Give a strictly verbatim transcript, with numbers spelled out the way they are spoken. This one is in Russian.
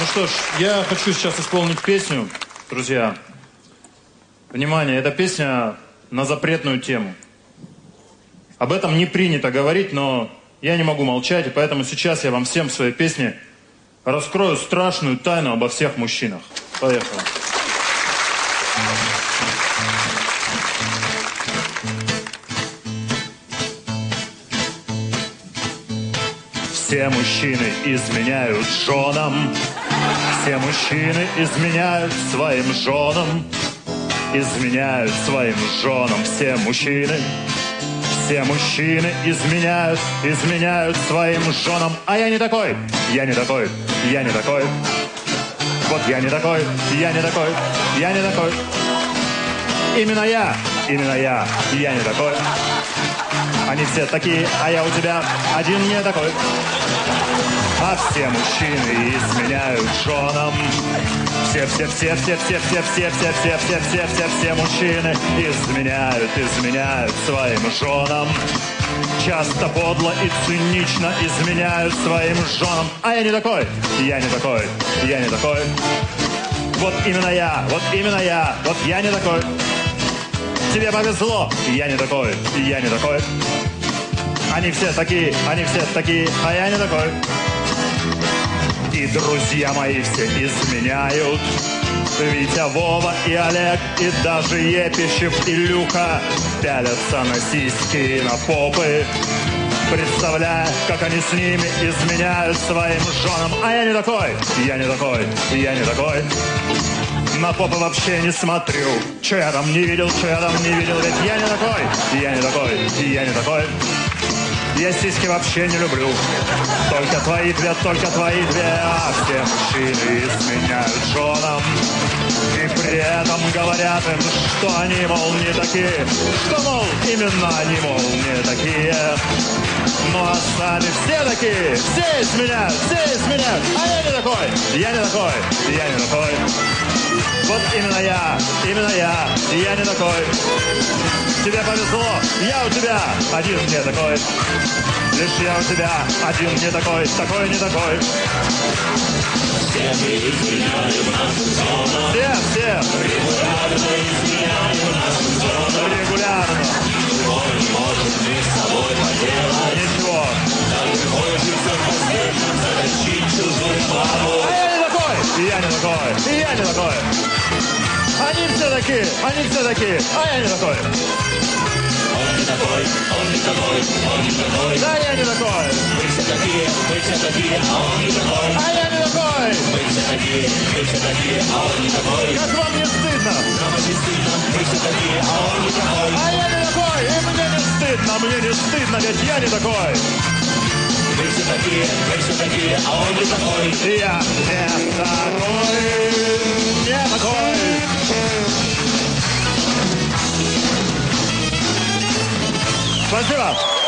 Ну что ж, я хочу сейчас исполнить песню, друзья. Внимание, эта песня на запретную тему. Об этом не принято говорить, но я не могу молчать, и поэтому сейчас я вам всем в своей песне раскрою страшную тайну обо всех мужчинах. Поехали. Все мужчины изменяют женам, все мужчины изменяют своим женам, изменяют своим женам все мужчины. Все мужчины изменяют, изменяют своим женам. А я не такой, я не такой, я не такой. Вот я не такой, я не такой, я не такой. Именно я, именно я, я не такой. Они все такие, а я у тебя один не такой. А все мужчины изменяют женам. Все, все, все, все, все, все, все, все, все, все, все, все, все мужчины изменяют, изменяют своим женам. Часто подло и цинично изменяют своим женам. А я не такой, я не такой, я не такой. Вот именно я, вот именно я, вот я не такой. Тебе повезло, я не такой, я не такой. Они все такие, они все такие, а я не такой. И друзья мои все изменяют. Витя, Вова и Олег, и даже Епищев и Люха пялятся на сиськи и на попы, представляя, как они с ними изменяют своим женам. А я не такой, я не такой, я не такой. На попы вообще не смотрю. Че я там не видел, че я там не видел. Ведь я не такой, я не такой, я не такой. Я сиськи вообще не люблю. Только твои две, только твои две. А все мужчины изменяют женам. И при этом говорят им, что они, мол, не такие. Что, мол, именно они, мол, не такие. Ну а сами все такие. Все изменяют, все изменяют. А я не такой, я не такой, я не такой. Вот именно я, именно я, я не такой. Тебе повезло, я у тебя один не такой. Лишь я у тебя один не такой, такой не такой. Все мы изменяем нашу зону. Все, все. Регулярно изменяем нашу зону. Регулярно. Ничего не можем мы с собой поделать. Ничего. Нам приходится в постель затащить чужую маму. А я не такой, и я не такой, и я не такой. Они все такие, они все такие, а я не такой. Он не такой, он не такой, он не такой. Да я не такой. Мы все такие, мы все такие, а он не такой. А я не такой. Мы все такие, мы все такие, а он не такой. Как вам не стыдно? Нам не стыдно, мы все такие, а он не такой. А я не такой, и мне не стыдно, мне не стыдно, ведь я не такой. Мы все такие, мы все такие, а он не такой. И я не такой, не такой. Спасибо.